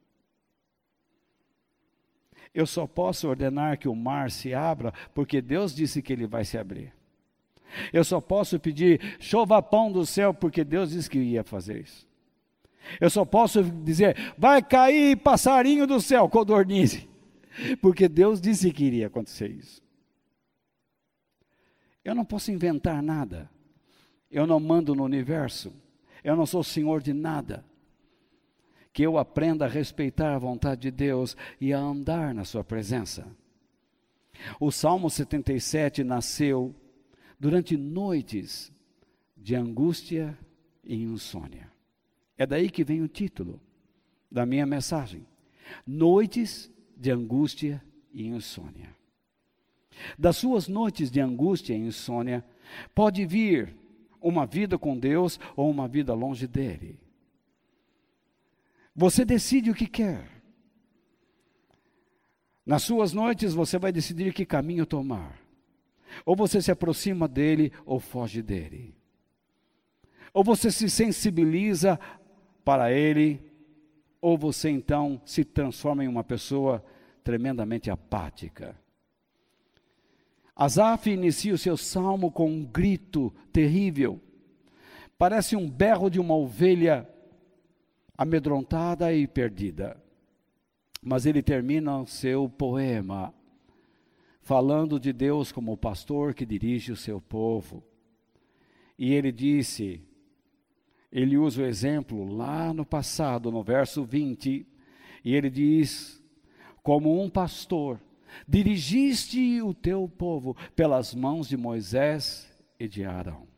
Eu só posso ordenar que o mar se abra, porque Deus disse que ele vai se abrir. Eu só posso pedir, chova pão do céu, porque Deus disse que ia fazer isso. Eu só posso dizer, vai cair passarinho do céu, codornize, porque Deus disse que iria acontecer isso. Eu não posso inventar nada. Eu não mando no universo. Eu não sou senhor de nada. Que eu aprenda a respeitar a vontade de Deus e a andar na sua presença. O Salmo 77 nasceu durante noites de angústia e insônia. É daí que vem o título da minha mensagem. Noites de angústia e insônia. Das suas noites de angústia e insônia, pode vir uma vida com Deus ou uma vida longe dele. Você decide o que quer. Nas suas noites você vai decidir que caminho tomar. Ou você se aproxima dele ou foge dele. Ou você se sensibiliza para ele, ou você então se transforma em uma pessoa tremendamente apática. Asaf inicia o seu salmo com um grito terrível. Parece um berro de uma ovelha amedrontada e perdida. Mas ele termina o seu poema falando de Deus como o pastor que dirige o seu povo. E ele disse, ele usa o exemplo lá no passado, no verso 20, e ele diz, como um pastor, dirigiste o teu povo pelas mãos de Moisés e de Arão.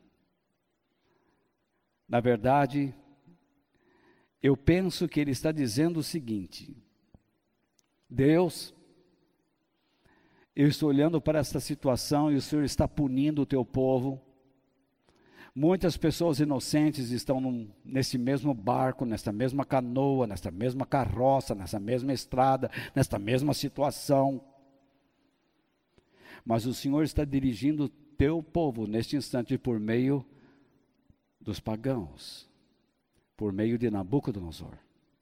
Na verdade, eu penso que ele está dizendo o seguinte, Deus, eu estou olhando para esta situação e o Senhor está punindo o teu povo. Muitas pessoas inocentes estão nesse mesmo barco, nesta mesma canoa, nesta mesma carroça, nessa mesma estrada, nesta mesma situação. Mas o Senhor está dirigindo teu povo neste instante por meio dos pagãos, por meio de Nabucodonosor.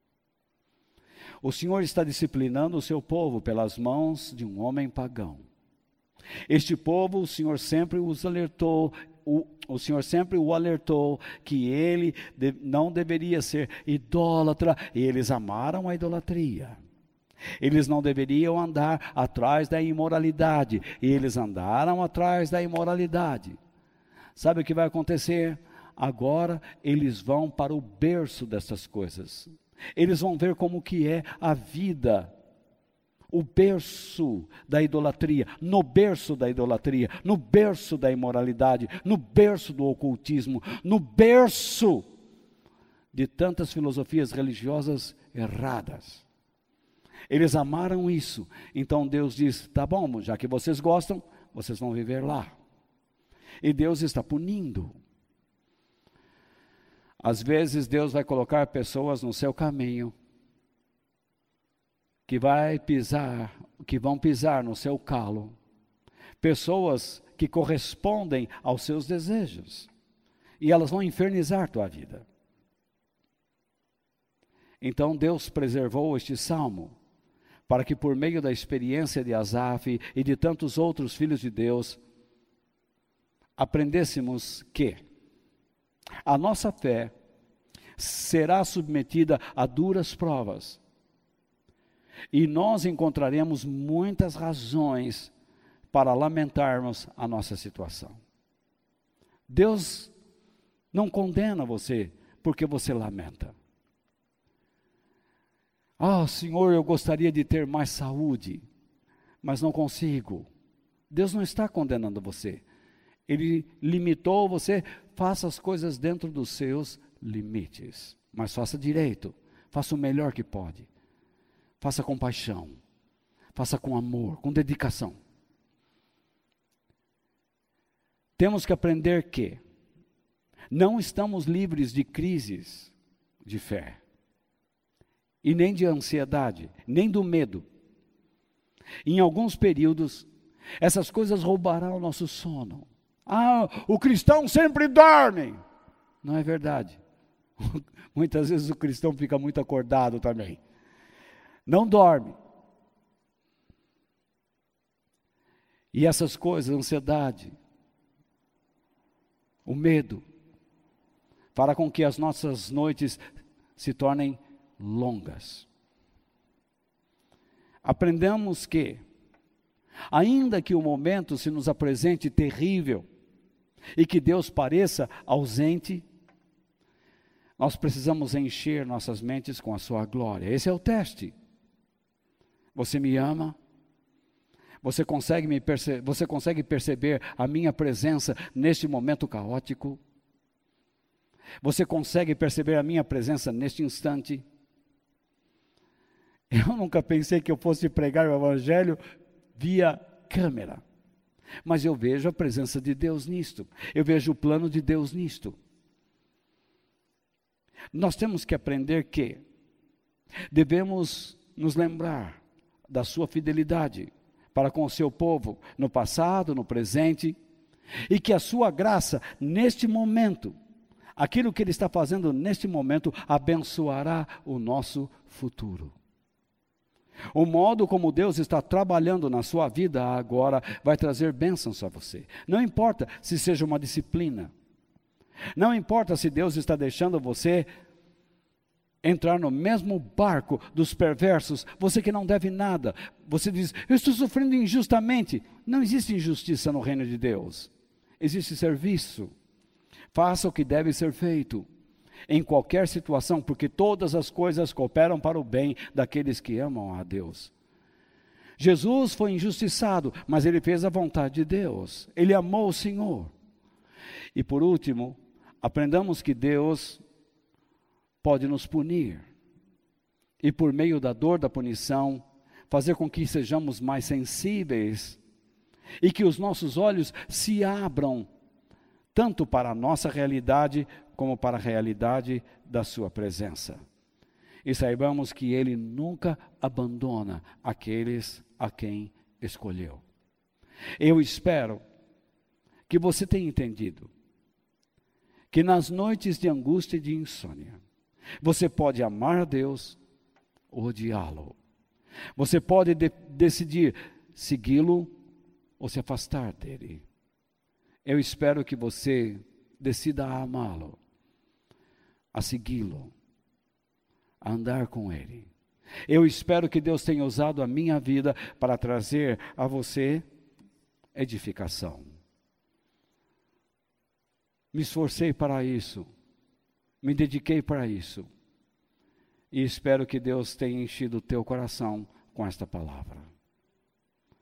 O Senhor está disciplinando o seu povo pelas mãos de um homem pagão. Este povo, o Senhor sempre os alertou, o Senhor sempre o alertou que ele não deveria ser idólatra, e eles amaram a idolatria. Eles não deveriam andar atrás da imoralidade, e eles andaram atrás da imoralidade. Sabe o que vai acontecer? Agora eles vão para o berço dessas coisas. Eles vão ver como que é a vida, o berço da idolatria, no berço da idolatria, no berço da imoralidade, no berço do ocultismo, no berço de tantas filosofias religiosas erradas. Eles amaram isso, então Deus diz, tá bom, já que vocês gostam, vocês vão viver lá. E Deus está punindo. Às vezes Deus vai colocar pessoas no seu caminho, que vão pisar no seu calo. Pessoas que correspondem aos seus desejos. E elas vão infernizar tua vida. Então Deus preservou este salmo, para que por meio da experiência de Asaf e de tantos outros filhos de Deus, aprendêssemos que a nossa fé será submetida a duras provas. E nós encontraremos muitas razões para lamentarmos a nossa situação. Deus não condena você porque você lamenta. Senhor, eu gostaria de ter mais saúde, mas não consigo. Deus não está condenando você. Ele limitou você, faça as coisas dentro dos seus limites, mas faça direito, faça o melhor que pode, faça com paixão, faça com amor, com dedicação. Temos que aprender que não estamos livres de crises de fé, e nem de ansiedade, nem do medo. Em alguns períodos, essas coisas roubarão o nosso sono. O cristão sempre dorme. Não é verdade. Muitas vezes o cristão fica muito acordado também. Não dorme. E essas coisas, a ansiedade, o medo, fará com que as nossas noites se tornem longas. Aprendemos que, ainda que o momento se nos apresente terrível e que Deus pareça ausente, nós precisamos encher nossas mentes com a sua glória. Esse é o teste. Você me ama? Você consegue perceber a minha presença neste momento caótico? Você consegue perceber a minha presença neste instante? Eu nunca pensei que eu fosse pregar o Evangelho via câmera. Mas eu vejo a presença de Deus nisto. Eu vejo o plano de Deus nisto. Nós temos que aprender que devemos nos lembrar da sua fidelidade para com o seu povo, no passado, no presente, e que a sua graça, neste momento, aquilo que Ele está fazendo neste momento, abençoará o nosso futuro. O modo como Deus está trabalhando na sua vida agora vai trazer bênçãos a você. Não importa se seja uma disciplina. Não importa se Deus está deixando você entrar no mesmo barco dos perversos, você que não deve nada. Você diz, eu estou sofrendo injustamente. Não existe injustiça no reino de Deus. Existe serviço. Faça o que deve ser feito. Em qualquer situação, porque todas as coisas cooperam para o bem daqueles que amam a Deus. Jesus foi injustiçado, mas ele fez a vontade de Deus. Ele amou o Senhor. E por último, aprendamos que Deus pode nos punir. E por meio da dor da punição, fazer com que sejamos mais sensíveis. E que os nossos olhos se abram, tanto para a nossa realidade, como para a realidade da sua presença. E saibamos que Ele nunca abandona aqueles a quem escolheu. Eu espero que você tenha entendido que nas noites de angústia e de insônia, você pode amar a Deus ou odiá-lo. Você pode decidir segui-lo ou se afastar dele. Eu espero que você decida a amá-lo, a segui-lo, a andar com ele. Eu espero que Deus tenha usado a minha vida para trazer a você edificação. Me esforcei para isso, me dediquei para isso, e espero que Deus tenha enchido o teu coração com esta palavra.